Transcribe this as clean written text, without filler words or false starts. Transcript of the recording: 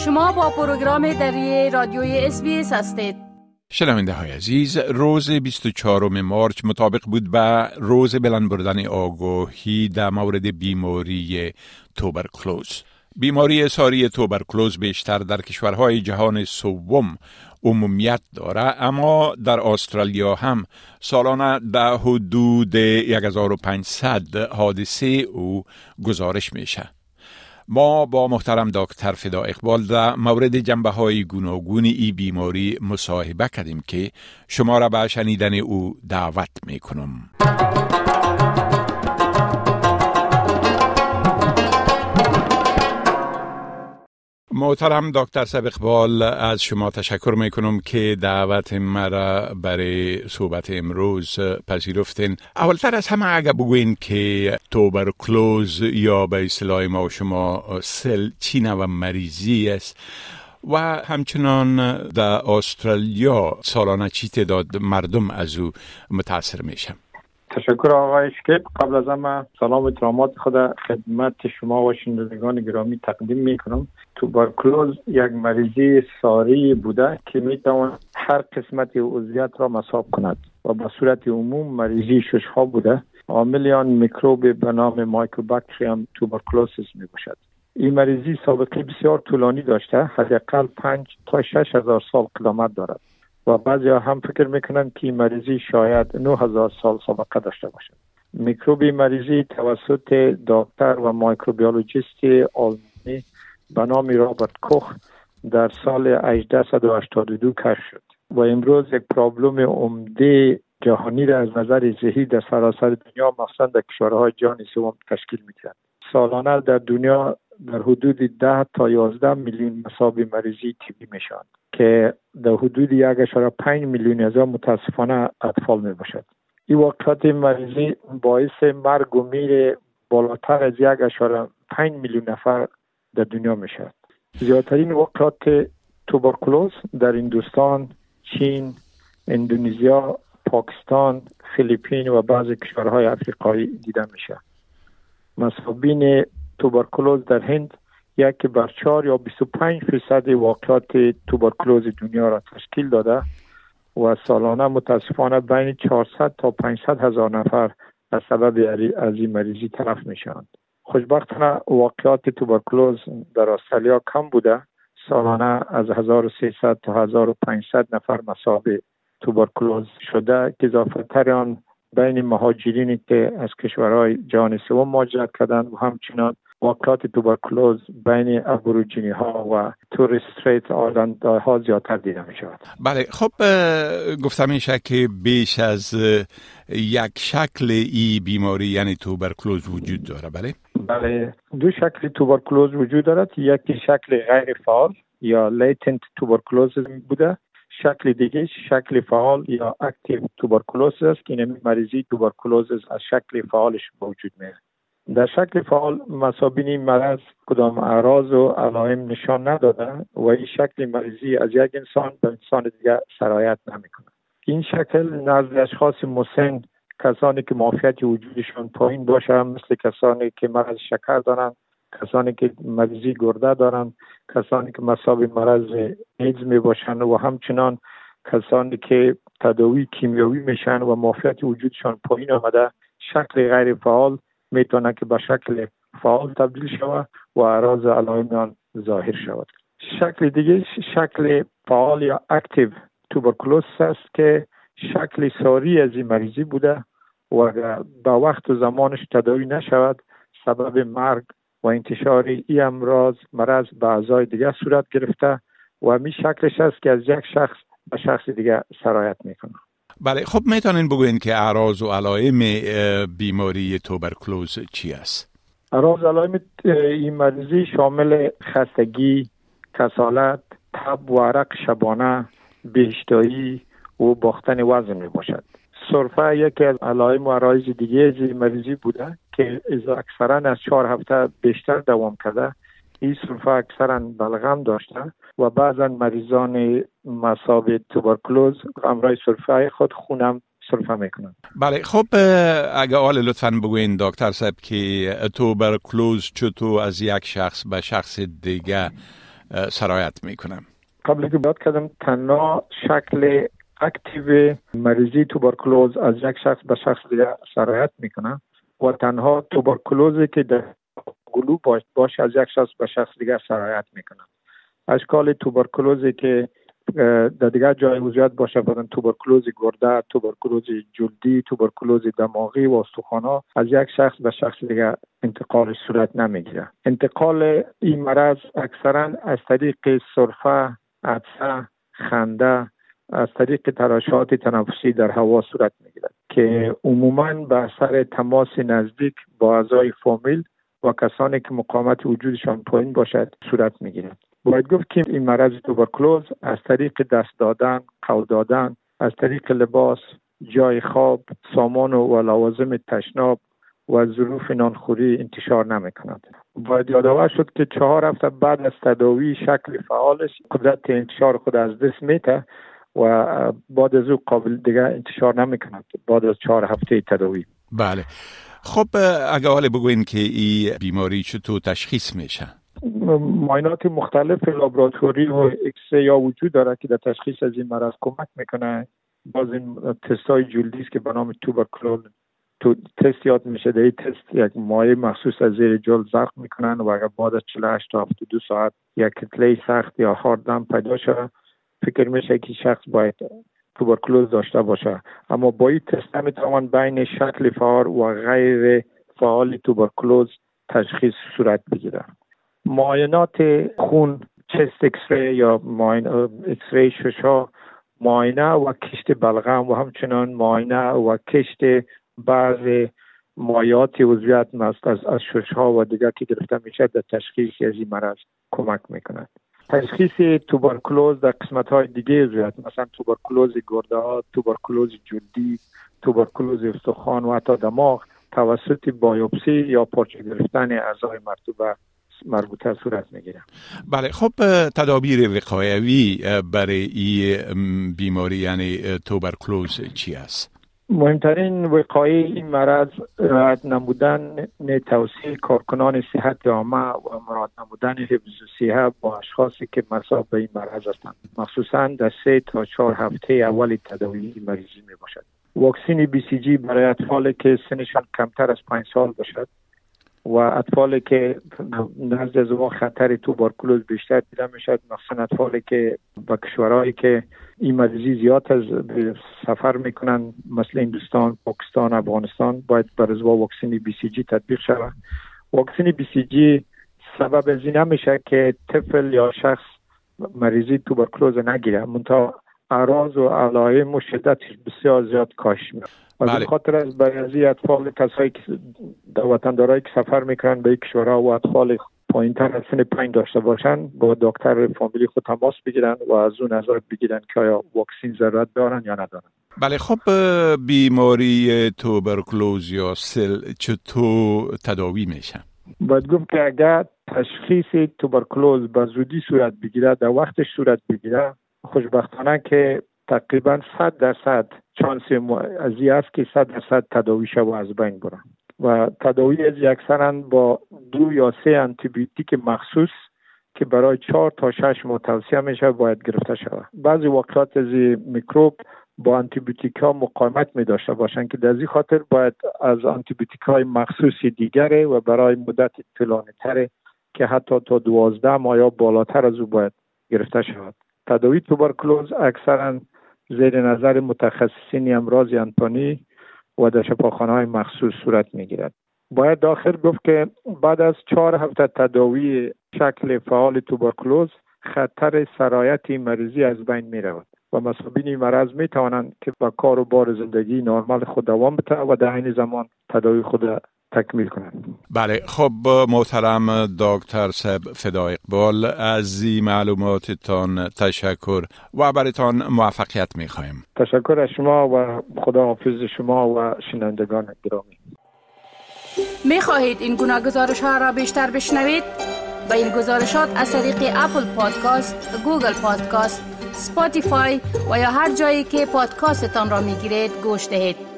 شما با پروگرام دری رادیوی SBS هستید. شنونده های عزیز، روز 24 مارچ مطابق بود با روز بلند بردن آگاهی در مورد بیماری توبرکلوز. بیماری ساری توبرکلوز بیشتر در کشورهای جهان سوم عمومیت داره، اما در استرالیا هم سالانه در حدود 1500 حادثه او گزارش میشه. ما با محترم دکتر فدا اقبال در مورد جنبه‌های گوناگون ای بیماری مصاحبه کردیم که شما را به شنیدن او دعوت میکنم. محترم دکتر فدا اقبال، از شما تشکر میکنم که دعوت مرا برای صحبت امروز پذیرفتین. اولتر از همه اگه بگوین که توبرکلوز یا به اصطلاح ما شما سل چی نوع مریضی است و همچنان در استرالیا سالانه چی تعداد مردم از او متاثر میشن؟ تشکر آقای شکیب. قبل از همه سلام و احترامات خود خدمت شما و شنوندگان گرامی تقدیم میکنم. توبرکلوز یک مریضی ساری بوده که میتواند هر قسمت عضویت را مصاب کند و به صورت عموم مریضی ششها بوده. عامل آن میکروب به نام مایکوباکتریوم توبرکلوسیس می باشد. این مریضی سابقه بسیار طولانی داشته، حداقل 5 تا 6 هزار سال قدامت دارد و بعضی هم فکر میکنند که این مریضی شاید 9000 سال سابقه داشته باشد. میکروب مریضی توسط دکتر و مایکروبیولوژیست آلمانی به نام رابرت کوخ در سال 1882 کشف شد و امروز یک پرابلم عمده جهانی را از نظر صحی در سراسر دنیا، مخصوصا در کشورهای جهان سوم تشکیل می‌دهد. سالانه در دنیا در حدود 10 تا 11 میلیون مصاب مریضی تبی میشوند که در حدود 1.5 میلیون از آن متاسفانه اطفال می باشد. این واقعات مریضی باعث مرگ و میر بالاتر از 1.5 میلیون نفر در دنیا می شود. زیادترین واقعات توبرکلوز در هندوستان، چین، اندونزیا، پاکستان، فیلیپین و بعضی کشورهای آفریقایی دیده می شود. مصابین توبرکلوز در هند 1/4 یا 25% واقعات توبرکلوز دنیا را تشکیل داده و سالانه متاسفانه بین 400 تا 500 هزار نفر از سبب از این مریضی تلف می شوند. خوشبختانه واقعات توبرکلوز در استرالیا کم بوده. سالانه از 1300 تا 1500 نفر مصاب توبرکلوز شده که اضافه تر آن بین مهاجرینی که از کشورهای جهان سوم مهاجرت کردند و همچنان واقعات توبرکلوز بین ابوریجینی ها و توریست استریت آیلند ها زیادتر دیده می شود. بله، خب گفته میشه که بیش از یک شکل ای بیماری یعنی توبرکلوز وجود داره. بله، دو شکل توبرکلوز وجود دارد. یکی شکل غیر فعال یا لیتنت توبرکلوز بوده. شکل دیگه شکل فعال یا اکتیو توبرکلوز است که این مریضی توبرکلوز از شکل فعالش وجود میاد. در شکل فعال مصابین مرض کدام اعراض و علائم نشان ندادن و این شکل مریضی از یک انسان به انسان دیگر سرایت نمیکنه. این شکل نزد اشخاص مسن، کسانی که معافیت وجودشان پایین باشه، مثل کسانی که مرض شکر دارن، کسانی که مریضی گرده دارن، کسانی که مصاب مرض ایدز می باشن و همچنان کسانی که تداوی کیمیایی میشن و معافیت وجودشان پایین آمده، شکل غیر فعال میتونه که به شکل فعال تبدیل شود و اعراض علائم آن ظاهر شود. شکل دیگه شکل فعال یا اکتیو توبرکلوز است که شکل ساری از این مریضی بوده و با وقت و زمانش تداوی نشود سبب مرگ و انتشار این مرض به اعضای دیگه صورت گرفته و همین شکلش است که از یک شخص به شخص دیگه سرایت میکنه. بله، خب میتونین بگوین که اعراض و علائم بیماری توبرکلوز چی است؟ اعراض و علائم این مریضی شامل خستگی، کسالت، تب و عرق شبانه، بی‌اشتهایی و باختن وزن می باشد. سرفه یکی از علائم و عرایض دیگه از این مریضی بوده که اکثرا از 4 هفته بیشتر دوام کرده. این سرفه اکثرا بلغم داشته و بعضا مریضان مصاب توبرکلوز همراه سرفه خود خونم سرفه میکنن. بله، خب اگه لطفاً بگوین دکتر صاحب که توبرکلوز چطور از یک شخص به شخص دیگه سرایت میکنه؟ قبل که بیاد کردم تنها شکل اکتیو مریضی توبرکلوز از یک شخص به شخص دیگه سرایت میکنه و تنها توبرکلوزی که در گلو باشه از یک شخص به شخص دیگه سرایت میکنه. اشکال توبرکلوزی که در دیگر جای عضویت باشه، مثلا توبرکلوز گرده، توبرکلوز جلدی، توبرکلوز دماغی و استخوان‌ها، از یک شخص به شخص دیگر انتقال صورت نمیگیره. انتقال این مرض اکثرا از طریق سرفه، عطسه، خنده، از طریق ترشحات تنفسی در هوا صورت میگیرد که عموماً به اثر تماس نزدیک با اعضای فامیل و کسانی که مقاومت وجودشان پایین باشد صورت میگیرد. باید گفت که این مرض توبرکلوز از طریق دست دادن، قو دادن، از طریق لباس، جای خواب، سامان و لوازم تشناب و ظروف نانخوری انتشار نمی کند. باید یادآور شد که 4 هفته بعد از تداوی شکل فعالش قدرت انتشار خود از دست میته و بعد از او قابل دیگه انتشار نمی کند بعد از 4 هفته تداوی. بله. خب اگه حالا بگوین که این بیماری چطور تشخیص میشه؟ معاینات مختلف لابراتوری و اکس‌ری یا وجود داره که در تشخیص از این مرض کمک میکنه. باز این تستای جلدی است که به نام توبرکلوز تست یاد میشه. در این تست یک مایع مخصوص از زیر جلد ضخ میکنن و اگر بعد از 48 تا 72 ساعت یک کتله سخت یا هاردم پیدا شده، فکر میشه که شخص باید توبرکلوز داشته باشه. اما با این تست میتوان بین شکل فعال و غیر فعال توبرکلوز تشخیص صورت بگیره. معاینات خون، چست اکسری یا اکسری ششا، معاینه و کشت بلغم و همچنان معاینه و کشت بعض مایعات عضویت از ششها و دیگر که گرفته میشه در تشخیص از این مرض کمک میکند. تشخیص توبرکلوز در قسمت‌های دیگه عضویت، مثلا توبرکلوز گرده، توبرکلوز جلدی، توبرکلوز استخوان و حتی دماغ، توسط بایوپسی یا پارچه گرفتن اعضای مربوطه صورت میگیره. بله. خب تدابیر وقایوی برای این بیماری یعنی توبرکلوز چی است؟ مهمترین وقایع این مرض نمودن توصیه کارکنان صحت عامه و مراعات نمودن حفظ صحت با اشخاصی که مصاب به این مرض هستند، مخصوصا در 3 تا 4 هفته اول تداوی مریضی می باشد. واکسن BCG برای اطفالی که سنشان کمتر از 5 سال باشد و اطفالی که نزد از ما خطر توبرکلوز بیشتر دیده میشد، مثلا اطفالی که با کشورهایی که این مریضی زیاد از سفر میکنن مثل هندوستان، پاکستان، افغانستان، باید بر از واکسن BCG تطبیق شود. واکسن BCG سبب از این نمیشه که طفل یا شخص مریضی توبرکلوز نگیره، منتها اعراض و علائم و شدتش بسیار زیاد کاهش می‌یابد. از این خاطر از برای اطفال کسایی که وطندارایی که سفر میکنن به کشورها و اطفال پایین‌تر از سن 5 داشته باشن با دکتر فامیلی خود تماس بگیرن و از اون نظر بگیرن که آیا واکسن ضرورت دارن یا ندارن. بله. خب بیماری توبرکلوز یا سل چطور تداوی میشه؟ باید گفت که اگر تشخیص توبرکلوز به زودی صورت بگیره، در وقتش صورت بگیره، خوشبختانه که تقریبا 100% چانس از این است که 100% تداوی شود و از بین بره و تداوی از اکثرا با 2 یا 3 آنتیبیوتیک مخصوص که برای 4 تا 6 ماه توصیه میشه باید گرفته شود. بعضی وقتات از میکروب با آنتیبیوتیک ها مقاومت می داشته باشن که در این خاطر باید از آنتیبیوتیک های مخصوص دیگره و برای مدت طولانی تره که حتی تا 12 ماه یا بالاتر از او باید گرفته شود. تداوی توبرکلوز اکثرا زیر نظر متخصصین امراض انتانی و در شفاخانه‌های مخصوص صورت میگیرد. باید داخل گفت که بعد از 4 هفته تداوی شکل فعال توبرکلوز خطر سرایت مریضی از بین می رود و مصابین مرض می توانند که با کار و بار زندگی نرمال خود دوام بده و در این زمان تداوی خود تکمیل کنند. بله. خب محترم دکتر صاحب فدای اقبال، از این معلوماتتان تشکر و برایتان موفقیت می‌خوایم. تشکر از شما و خدا حافظ شما و شنوندگان گرامی. می‌خواهید این گناه گزارش‌ها را بیشتر بشنوید؟ با این گزارشات از طریق اپل پادکاست، گوگل پادکاست، اسپاتیفای و یا هر جایی که پادکاستتان را می‌گیرید گوش دهید.